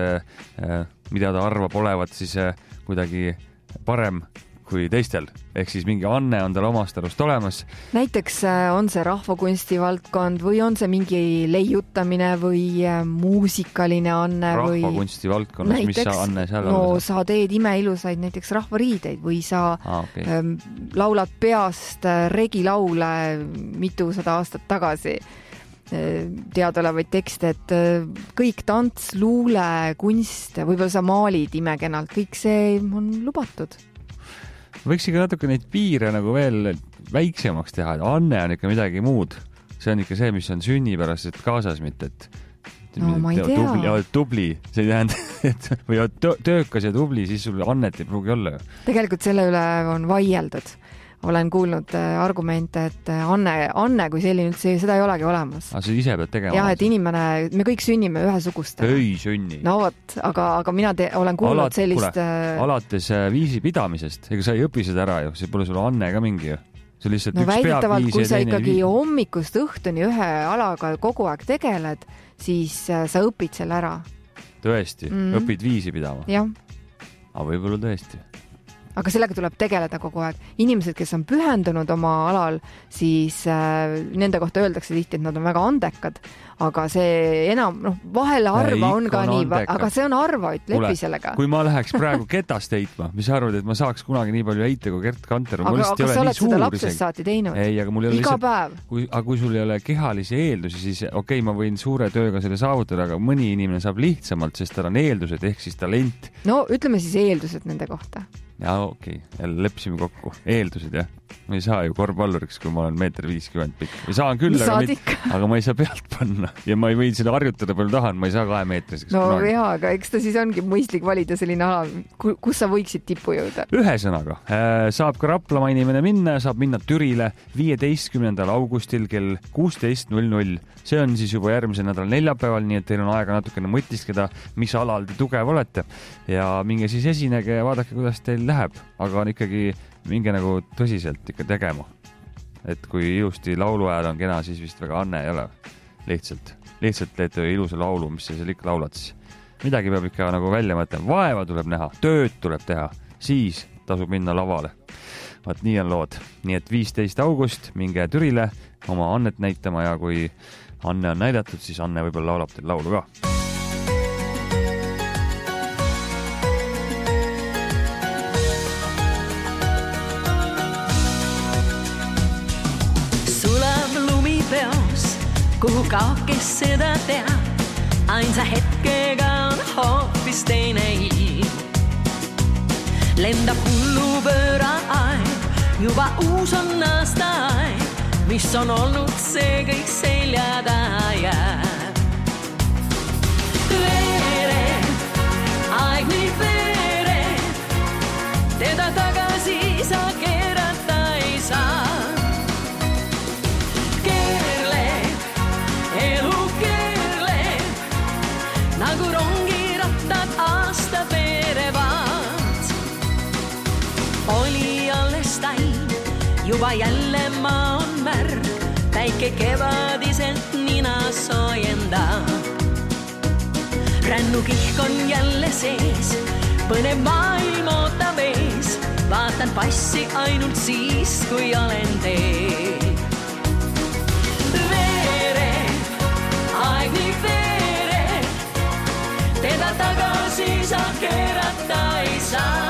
mida ta arvab olevat siis kuidagi parem kui teistel. Ehk siis mingi anne on tal omast arust olemas. Näiteks on see rahvakunsti valdkond või on see mingi leiutamine või muusikaline anne või... Rahvakunsti valdkonnas, näiteks, mis sa anne seal no, on? Sa teed imeilusaid näiteks rahvariideid või sa ah, okay. ähm, laulad peast regilaule mitusada aastat tagasi teadolevaid tekste, et kõik tants, luule, kunst, võib-olla sa maalid imekenalt, kõik see on lubatud. Võiks ikka natuke neid piire nagu veel väiksemaks teha, et anne on ikka midagi muud. See on ikka see, mis on sünnipärast kaasas, mitte et no ma ei tea. Tubli, oled tubli, see ei tähenda, et või oled töökas ja tubli, siis sul annet ei pruugi olla. Tegelikult selle üle on vaieldud. Olen kuulnud argumente, et anne, anne kui selline üldse, seda ei olegi olemas. Aga sa ise pead tegema. Jah, et inimene, me kõik sünnime ühesugustena. Ei sünni. No võt, aga, aga mina te, olen kuulnud Alat, sellist... Kule, alates viisi pidamisest, ega sa ei õpi seda ära ju, see pole sulle anne ka mingi ju. See lihtsalt no üks väidetavalt, peab kui sa ikkagi viisi. hommikust õhtuni ühe alaga kogu aeg tegeled, siis sa õpid selle ära. Tõesti, mm. õpid viisi pidama? Jah. Aga võib-olla tõesti. Aga sellega tuleb tegeleda kogu aeg. Inimesed, kes on pühendunud oma alal, siis äh, nende kohta öeldakse tihti, et nad on väga andekad, aga see enam, noh, vahele harva on ka on nii, andekad. Aga see on harva, et lepi sellega. Kui ma läheks praegu ketast heitma, mis arvad, et ma saaks kunagi nii palju heita kui Gert Kanter? Aga, aga sa oled seda lapsest saati teinud? Ei, aga mul ei ole iga lihtsalt, päev. Kui, aga kui sul ei ole kehalisi eeldusi, siis okei, okay, ma võin suure tööga selle saavutada, aga mõni inimene saab lihtsamalt, sest tal on eeldused ehk siis talent. No ütleme siis eeldused nende kohta. Ja okei, okay. jälle leppisime kokku. Eeldused, jah. Ma ei saa ju korvpalluriks, kui ma olen meeter viiskümmend pikk. Ma saan küll, aga, mit, aga ma ei saa pealt panna. Ja ma ei võin seda harjutada palju tahan, ma ei saa kahe meetriseks. No kunagi. Jaa, aga eks ta siis ongi mõistlik valida selline ala, kus sa võiksid tippu jõuda. Ühesõnaga, saab ka Raplamaa inimene minna, saab minna Türile viieteistkümnendal augustil kell kuusteist null null. See on siis juba järgmise nädal neljapäeval, nii et teil on aega natukene mõtiskeda, mis alal te tugev olete. Ja minge siis esinege ja vaadake, kuidas teil läheb, aga on ikkagi minge nagu tõsiselt ikka tegema. Et kui ilusti lauluajal on kena, siis vist väga anne ei ole. Lihtsalt, lihtsalt teete ilusa laulu, mis sa seal ikka laulad siis. Midagi peab ikka nagu välja mõtlema. Vaeva tuleb näha, tööd tuleb teha, siis tasub minna lavale. Vaat nii on lood. Nii et viisteist august minge Türile oma annet näitama ja kui Anne on näidatud, siis Anne võib-olla laulab teil laulu ka. Sulab lumi peos, kuhu kaob, kes seda teab. Ainsa hetkega on hoopis teine ilm. Lendab hullu pööra aeg, juba uus on aasta aeg. Mis on olnud see kõik selja taha jääb. Veered, aeg nii veered, teda tagasi sa keerata ei saa. Keerleb, elu keerleb, nagu rongirattad aasta veerevad. Oli alles taim, juba jälle maa on märg, päike kevadiselt nina soojendab. Rännukihk on jälle sees, põnev maailm ootab ees. Vaatan passi ainult siis, kui olen teel. Veered, aeg nii veered, teda tagasi sa keerata ei saa.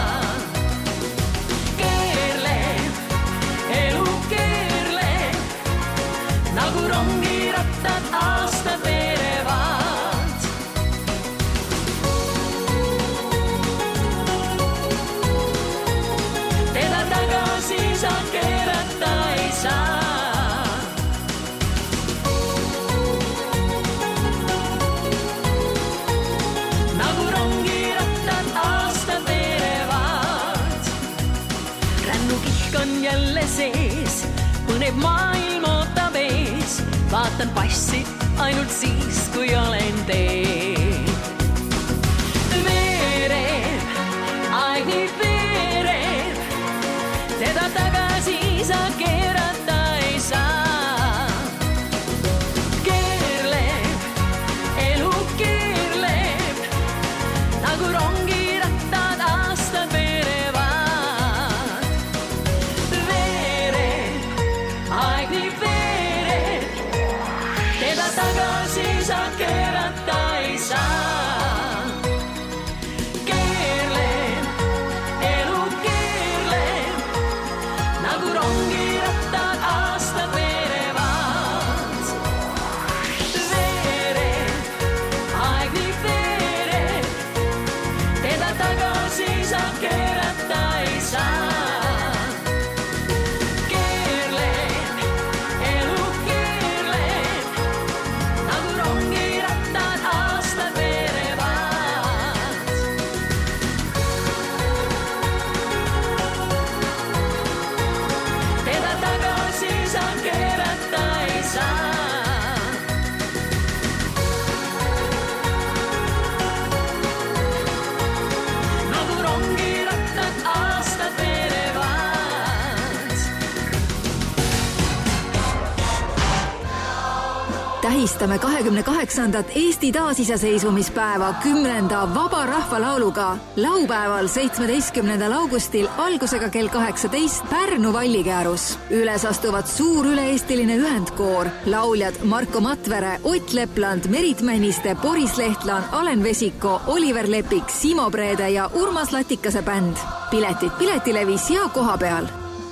Nagu rongirattad aastad veerevad. Teda tagasi sa keerata ei saa. Nagu rongirattad aastad veerevad. Rännukihk on jälle sees, põnev maailm ootab ees. Vaatan passi ainult siis, kui olen teel. Veered, aeg aeg nii veereb, teda tagasi sa keerata ei saa. Keerleb, elu keerleb, nagu rongirattad aastad veerevad. Veereb, aeg nii veereb, teda tagasi sa keerata ei saa. Tähistame kahekümne kaheksandat Eesti taasiseseisvumispäeva kümnenda Vaba Rahvalauluga laupäeval seitsmeteistkümnendal augustil algusega kell kaheksateist Pärnu Vallikäärus. Üles astuvad suur üle-eestiline ühendkoor, lauljad Marko Matvere, Ott Lepland, Merit Männiste, Boris Lehtlan, Alen Vesiko, Oliver Lepik, Simo Preede ja Urmas Latikase bänd. Piletid Piletilevis ja koha peal.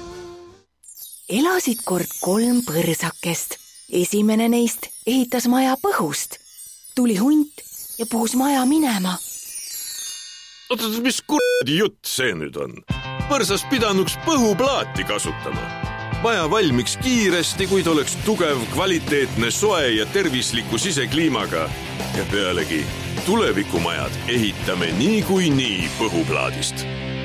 Elasid kord kolm põrsakest. Esimene neist ehitas maja põhust. Tuli hunt ja puhus maja minema. Oota, mis kuradi jutt see nüüd on? Põrsas pidanuks põhuplaati kasutama. Maja valmiks kiiresti, kuid oleks tugev, kvaliteetne, soe ja tervisliku sisekliimaga. Ja pealegi tulevikumajad ehitame nii kui nii põhuplaadist.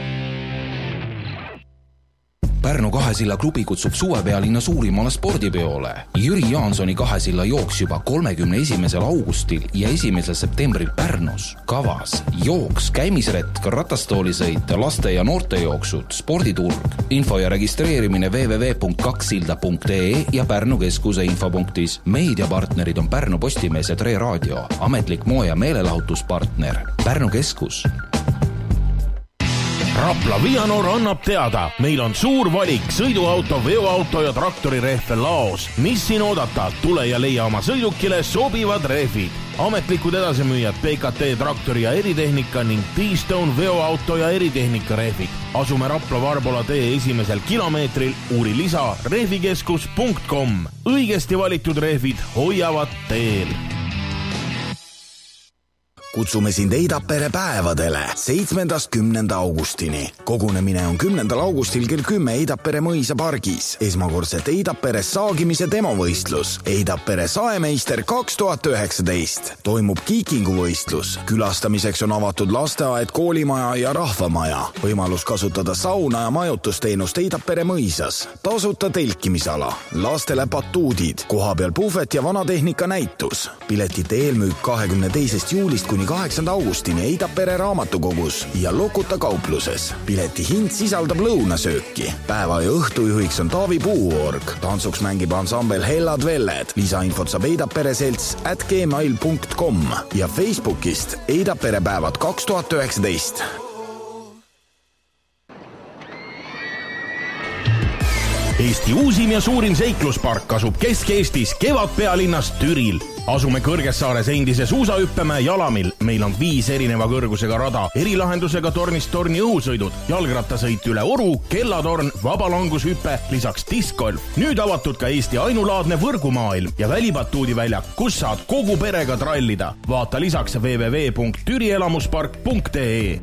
Pärnu kahesilla klubi kutsub suvepealinna suurimale spordipeole. Jüri Jaansoni kahesilla jooks juba kolmekümne esimesel augustil ja esimesel septembril Pärnus. Kavas jooks, käimisretk, ratastoolisõit, laste ja noorte jooksud, sporditurg. Info ja registreerimine w w w punkt kaksilda punkt e e ja Pärnu keskuse infopunktis. Meediapartnerid on Pärnu Postimees ja Tre Raadio. Ametlik moe- ja meelelahutuspartner Pärnu keskus. Rapla Vianor annab teada, meil on suur valik sõiduauto, veoauto ja traktori rehve laos. Mis siin oodata? Tule ja leia oma sõidukile sobivad rehvid. Ametlikud edasimüüjad P K T traktori ja eritehnika ning T-Stone veoauto ja eritehnika rehvid. Asume Rapla Varbola tee esimesel kilomeetril, uuri lisa rehvikeskus punkt com. Õigesti valitud rehvid hoiavad teel. Kutsume sind Eidapere päevadele seitsmendast kümnenda augustini. Kogunemine on kümnendal augustil kell kümme Eidapere mõisa pargis. Esmakordselt Eidapere saagimise demovõistlus. Eidapere saemeister kaks tuhat üheksateist. Toimub kiikinguvõistlus. Külastamiseks on avatud lasteaed, koolimaja ja rahvamaja. Võimalus kasutada sauna ja majutusteenust Eidapere mõisas. Tasuta telkimisala. Lastele batuudid. Kohapeal puhvet ja vanatehnika näitus. Piletite eelmüük kahekümne teisest juulist kuni kaheksanda augustini Eidapere raamatukogus ja Lokuta kaupluses. Pileti hind sisaldab lõunasööki. Päeva ja õhtujuhiks on Taavi Puuorg. Tantsuks mängib ansambel Hellad Velled. Lisainfot saab Eidapere selts at gmail punkt com ja Facebookist Eidapere päevad kaks tuhat üheksateist. Eesti uusim ja suurim seikluspark asub Kesk-Eestis Kevadpealinnas Türil. Asume Kõrgessaares endise suusahüppemäe Jalamil. Meil on viis erineva kõrgusega rada, erilahendusega tornist torni õhusõidud, jalgrattasõit üle Oru, kellatorn, vabalangushüpe, lisaks diskgolf. Nüüd avatud ka Eesti ainulaadne võrgumaailm ja välibatuudiväljak, kus saad kogu perega trallida. Vaata lisaks w w w punkt türielamuspark punkt e e.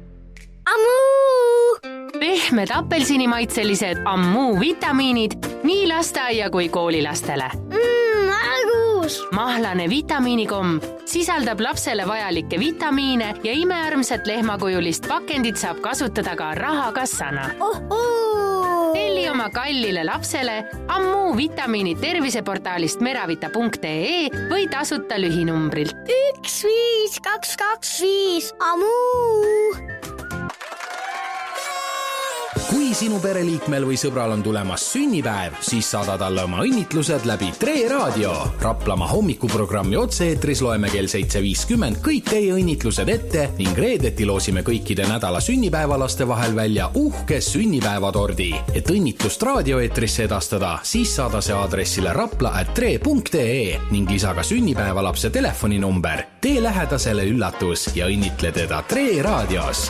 Pehmed apelsinimaitselised Ammu vitamiinid nii lasteaia kui koolilastele. Mmm, argus! Mahlane vitamiinikomb sisaldab lapsele vajalikke vitamiine ja imearmsat lehmakujulist pakendit saab kasutada ka rahakassana. Oh, oh. Telli oma kallile lapsele Ammu vitamiinid terviseportaalist meravita punkt e e või tasuta lühinumbrilt. üks viis kaks kaks viis Ammu! kui sinu pereliikmel või sõbral on tulemas sünnipäev, siis saada talle oma õnnitlused läbi Tre Raadio. Raplamaa hommikuprogrammi otse-eetris loeme kell seitse viiskümmend kõik teie õnnitlused ette ning reedeti loosime kõikide nädala sünnipäevalaste vahel välja uhke sünnipäevatordi. Et õnnitlust raadioeetrisse edastada, siis saada see aadressile rapla at tre punkt ee ning lisa ka sünnipäevalapse telefoninumber. Tee lähedasele üllatus ja õnnitle teda Tre Raadios.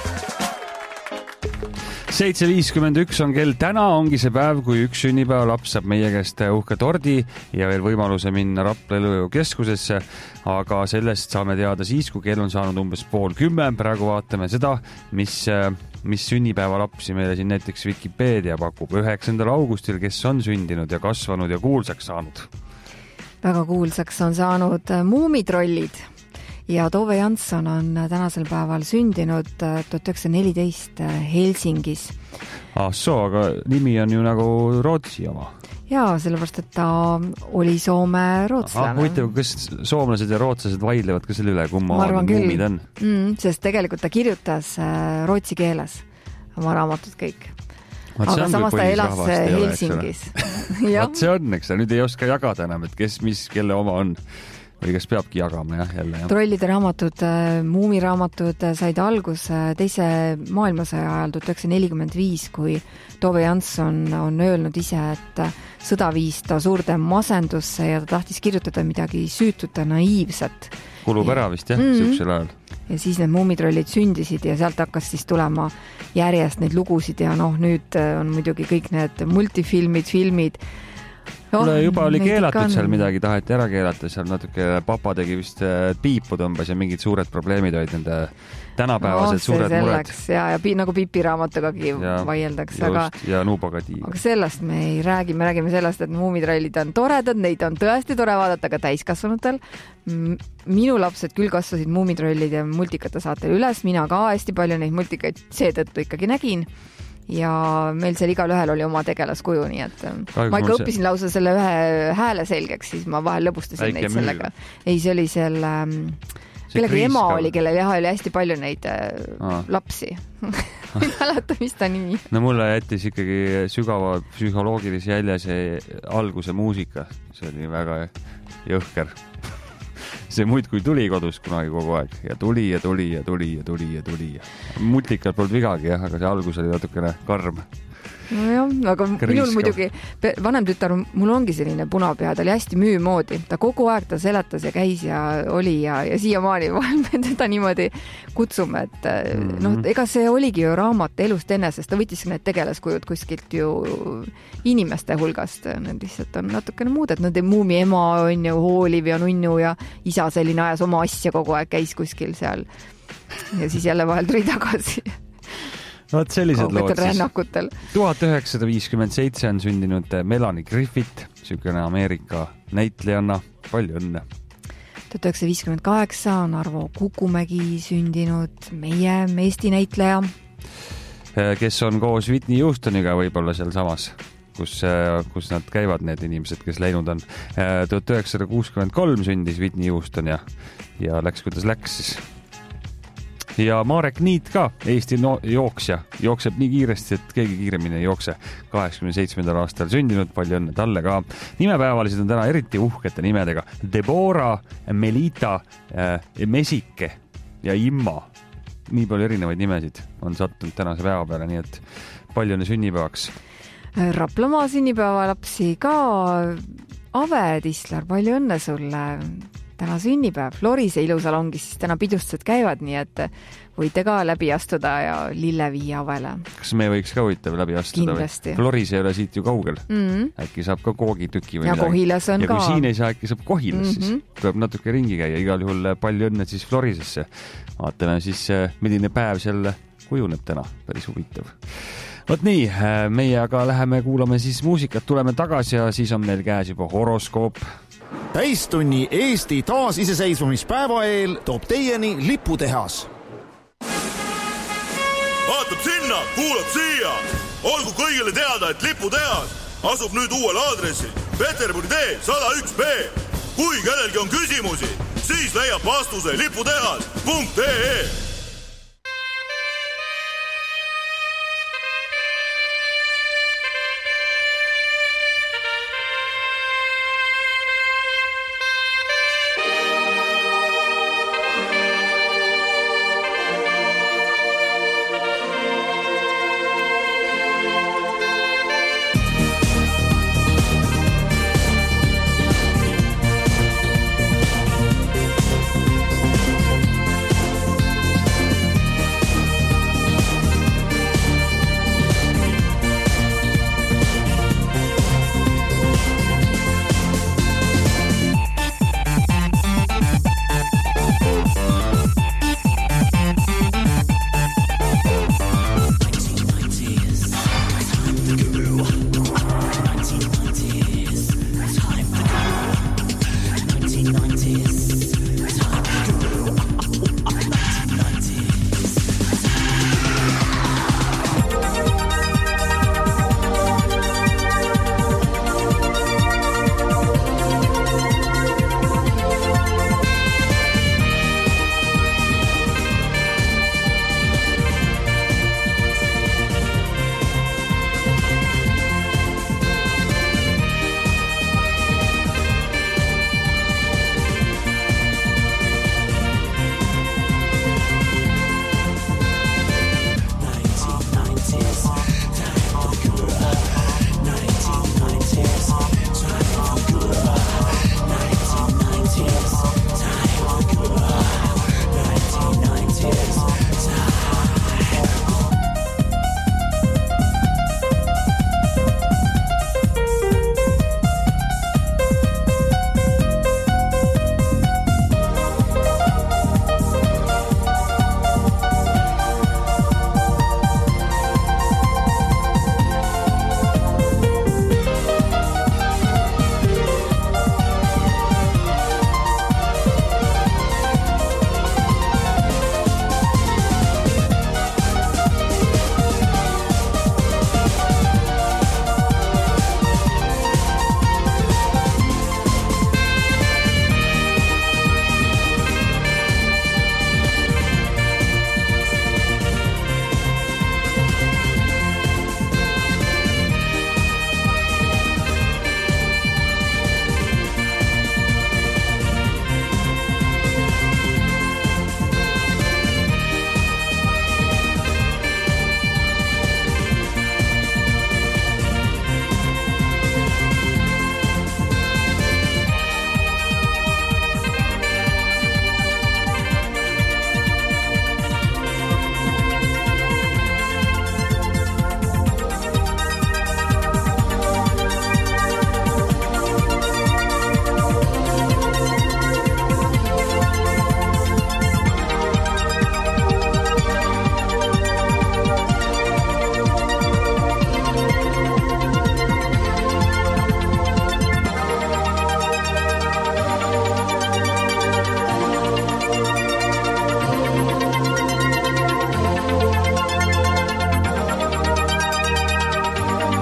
seitse viiskümmend üks on kell. Täna ongi see päev, kui üks sünnipäevalaps saab meie käest uhke tordi ja veel võimaluse minna Rapla elujõukeskusesse, aga sellest saame teada siis, kui kell on saanud umbes pool kümme. Praegu vaatame seda, mis, mis sünnipäevalapsi meile siin näiteks Wikipedia pakub üheksandal augustil, kes on sündinud ja kasvanud ja kuulsaks saanud. Väga kuulsaks on saanud Muumitrollid. Ja Tove Jansson on tänasel päeval sündinud tuhat üheksasada neliteist Helsingis. Ah, so, aga nimi on ju nagu Rootsi oma. Jaa, sellepärast, et ta oli Soome rootslane. Ah, huvitav, kas soomlased ja rootslased vaidlevad ka selle üle, kumma muumid on? Mm, sest tegelikult ta kirjutas rootsi keeles oma raamatud kõik. Vaat aga samas ta elas Helsingis. Vaat see on, eks ta nüüd ei oska jagada enam, et kes mis kelle oma on. Või kas peabki jagama, jah, jälle. Jah. Trollide raamatud, muumiraamatud said algus teise maailmasõja ajal tuhat üheksasada nelikümmend viis, kui Tove Jansson on öelnud ise, et sõda viis ta suurde masendusse ja ta tahtis kirjutada midagi süütut ja naiivset. Kulub ära vist, jah, mm-hmm. Süksel ajal. Ja siis need muumitrollid sündisid ja sealt hakkas siis tulema järjest neid lugusid ja noh, nüüd on muidugi kõik need multifilmid, filmid. Oh, juba oli keelatud ikka... seal midagi, taheti ära keelata, seal natuke papa tegi vist piipu tõmbas ja mingid suured probleemid olid nende tänapäevased no, suured mured. Ja, ja pi, nagu Pipi raamatugagi vaieldakse. Aga, ja Nuubaga tiiv. Aga sellest me ei räägi, me räägime sellest, et muumitrollid on toredad, neid on tõesti tore vaadata ka täiskasvanutel. Minu lapsed küll kasvasid muumitrollid ja multikate saatel üles, mina ka hästi palju neid multikaid seetõttu ikkagi nägin. Ja meil seal igal ühel oli oma tegelaskuju, nii et Kahjuks ma ikka õppisin see... lausa selle ühe hääle selgeks, siis ma vahel lõbustasin Väike neid sellega. Müü. Ei, see oli seal, kellegi ema ka... oli, kellel jah, oli hästi palju neid Aa. lapsi. Ei mäleta, mis ta nimi. No mulle jättis ikkagi sügava psühholoogilise jälje see alguse muusika. See oli väga jõhker. See muid kui tuli kodus kunagi kogu aeg ja tuli ja tuli ja tuli ja tuli ja tuli ja multikal polnud vigagi, jah, aga see algus oli natukene karm. No jah, aga Kriiskav. Minul muidugi vanem tütar, mul ongi selline punapea, ta oli hästi müü moodi, ta kogu aeg ta seletas ja käis ja oli ja, ja siiamaani vahel me teda niimoodi kutsume, et mm-hmm. noh, ega see oligi ju raamat elust enesest, ta võttis need tegelaskujud kuskilt ju inimeste hulgast, need lihtsalt on natukene muud, et nad muumi ema on ju hooliv ja nunnu ja isa selline ajas oma asja kogu aeg käis kuskil seal ja siis jälle vahel tuli tagasi. Vaat sellised lood siis. tuhat üheksasada viiskümmend seitse on sündinud Melanie Griffith, sükene Ameerika näitlejanna. Palju õnne. tuhat üheksasada viiskümmend kaheksa on Arvo Kukumägi sündinud, meie Eesti näitleja. Kes on koos Whitney Houstoniga võib-olla seal samas, kus, kus nad käivad, need inimesed, kes läinud on. tuhat üheksasada kuuskümmend kolm sündis Whitney Houston ja, ja läks, kuidas läks siis. Ja Marek Niit ka, Eesti no- jooksja, jookseb nii kiiresti, et keegi kiiremini ei jookse. kaheksakümne seitsmendal aastal sündinud, palju õnne talle ka. Nimepäevalised on täna eriti uhkete nimedega. Deborah, Melita, äh, Mesike ja Imma. Nii palju erinevaid nimesid on sattunud tänase päeva peale, nii et palju õnne sünnipäevaks. Raplamaa sünnipäevalapsi ka. Ave Tislar, palju õnne sulle. Täna sünnipäev. Florise ilusalongis siis täna pidustused käivad, nii et võite ka läbi astuda ja lille viia Avele. Kas me võiks ka võita läbi astuda? Kindlasti. Florise ei ole siit ju kaugel. Mm-hmm. Äkki saab ka koogitüki või ja midagi. Kohilas on ja ka. Ja kui siin ei saa, äkki saab Kohilas mm-hmm. siis. Tuleb natuke ringi käia. Igal juhul palju õnne siis Florisesse. Vaatame siis, milline päev seal kujuneb täna. Päris huvitav. Võt nii, meie aga läheme kuulame siis muusikat. Tuleme tagasi ja siis on meil käes juba horoskoop. Täistunni Eesti taasiseseisvumispäeva eel toob teieni Liputehas. Vaatab sinna, kuulab siia. Olgu kõigile teada, et Liputehas asub nüüd uuel aadressil Peterburi tee sada üks B. Kui kellelgi on küsimusi, siis leiab vastuse liputehas punkt ee.